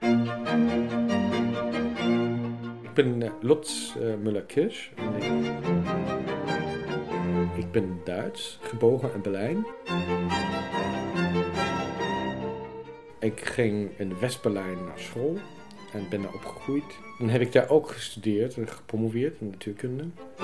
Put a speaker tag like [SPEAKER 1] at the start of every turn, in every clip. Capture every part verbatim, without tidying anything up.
[SPEAKER 1] Ik ben uh, Lutz uh, Müller-Kirsch. Ik ben Duits, geboren in Berlijn. Ik ging in West-Berlijn naar school en ben daar opgegroeid. Dan heb ik daar ook gestudeerd en gepromoveerd in natuurkunde.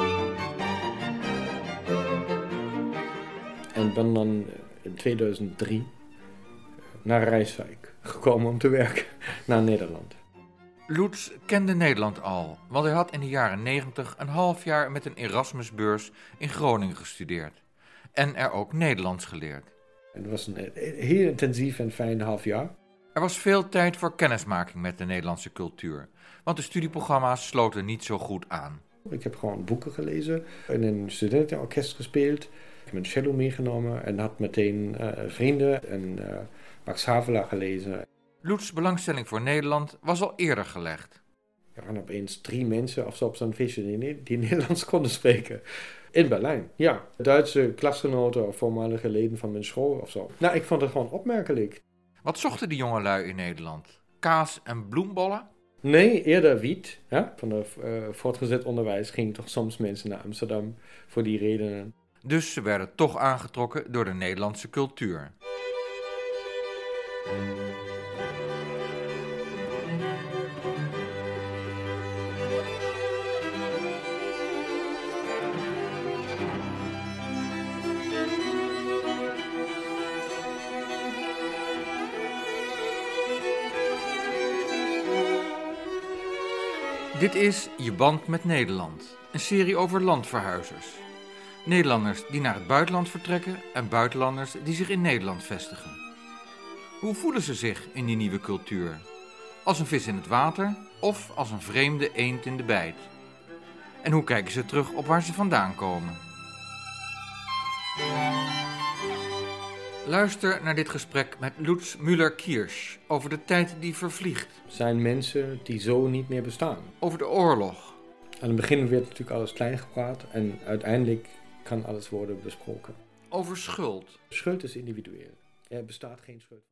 [SPEAKER 1] En ben dan in tweeduizend drie naar Rijswijk gekomen om te werken naar Nederland.
[SPEAKER 2] Lutz kende Nederland al, want hij had in de jaren negentig een half jaar met een Erasmusbeurs in Groningen gestudeerd. En er ook Nederlands geleerd.
[SPEAKER 1] Het was een heel intensief en fijn half jaar.
[SPEAKER 2] Er was veel tijd voor kennismaking met de Nederlandse cultuur, want de studieprogramma's sloten niet zo goed aan.
[SPEAKER 1] Ik heb gewoon boeken gelezen, in een studentenorkest gespeeld. Ik heb mijn cello meegenomen en had meteen uh, vrienden en uh, Max Havelaar gelezen.
[SPEAKER 2] Lutz's belangstelling voor Nederland was al eerder gelegd.
[SPEAKER 1] Er waren opeens drie mensen of zo op zo'n feestje die, die Nederlands konden spreken. In Berlijn, ja. Duitse klasgenoten of voormalige leden van mijn school of zo. Nou, ik vond het gewoon opmerkelijk.
[SPEAKER 2] Wat zochten die jongelui in Nederland? Kaas en bloembollen?
[SPEAKER 1] Nee, eerder wiet. Ja? Van het uh, voortgezet onderwijs gingen toch soms mensen naar Amsterdam voor die redenen.
[SPEAKER 2] Dus ze werden toch aangetrokken door de Nederlandse cultuur. Dit is Je Band met Nederland, een serie over landverhuizers. Nederlanders die naar het buitenland vertrekken en buitenlanders die zich in Nederland vestigen. Hoe voelen ze zich in die nieuwe cultuur? Als een vis in het water of als een vreemde eend in de bijt? En hoe kijken ze terug op waar ze vandaan komen? Luister naar dit gesprek met Lutz Müller-Kirsch over de tijd die vervliegt.
[SPEAKER 1] Zijn mensen die zo niet meer bestaan.
[SPEAKER 2] Over de oorlog.
[SPEAKER 1] Aan het begin werd natuurlijk alles klein gepraat en uiteindelijk kan alles worden besproken.
[SPEAKER 2] Over schuld.
[SPEAKER 1] Schuld is individueel. Er bestaat geen schuld.